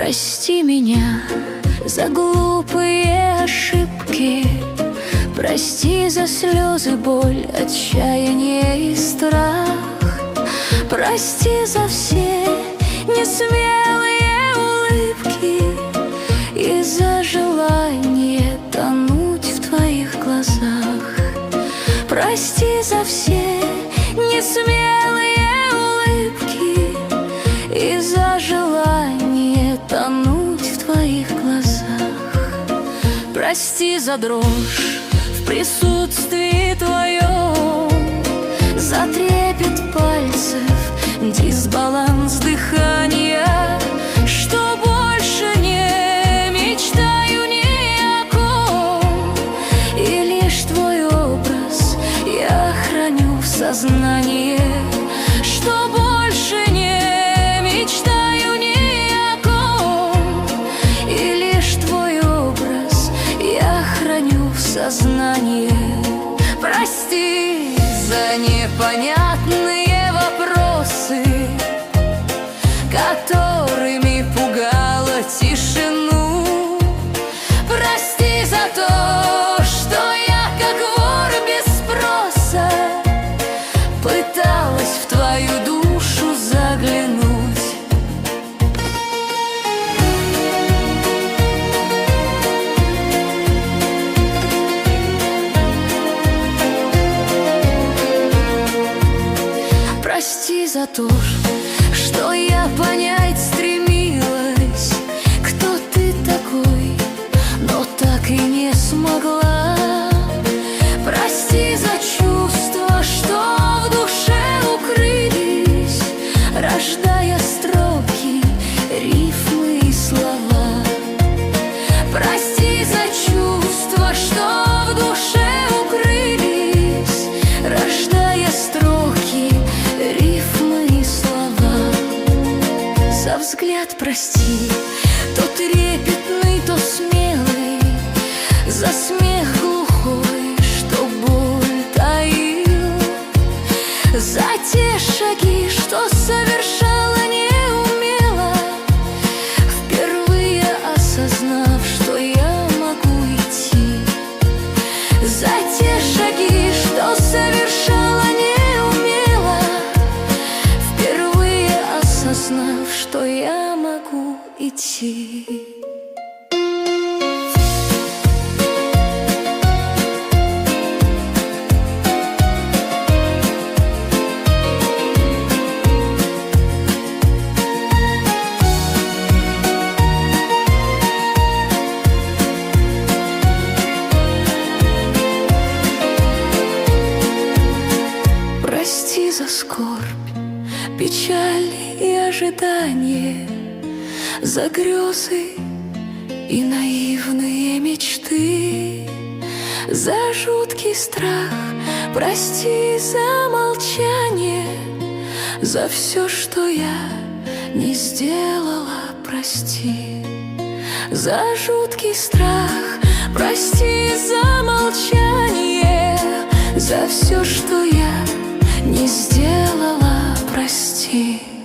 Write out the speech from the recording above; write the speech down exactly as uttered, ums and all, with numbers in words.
Прости меня за глупые ошибки, прости за слезы, боль, отчаяние и страх. Прости за все несмелые улыбки и за желание тонуть в твоих глазах. Прости за все несмелые улыбки и за желание тонуть в твоих глазах. Прости за дрожь в присутствии твоем, за трепет пальцев, дисбаланс дыхания, что больше не мечтаю ни о ком, и лишь твой образ я храню в сознании, что больше не мечтаю ни о ком, и лишь твой образ я храню в сознании. Прости за непонятные вопросы, которыми пугала тишину. Прости за то, что я, как вор без спроса, пыталась в твою душу заглянуть. Прости за то, что я понять стремилась, кто ты такой, но так и не смогла. Прости за чувства, что в душе укрылись, рождая строки, рифмы и слова. Прости за чувства, что в душе укрылись, рождая строки, рифмы и слова. За взгляд прости, то трепетный, то смелый, за смех глухой, что боль таил, за те шаги, что совершала неумело, впервые осознав, что я могу идти. За те шаги, что совершала неумело, впервые осознав, что я могу идти. Прости за скорбь, печаль и ожидание, за грезы и наивные мечты, за жуткий страх, прости за молчание, за все, что я не сделала, прости. За жуткий страх, прости за молчание, за все, что я не сделала, прости.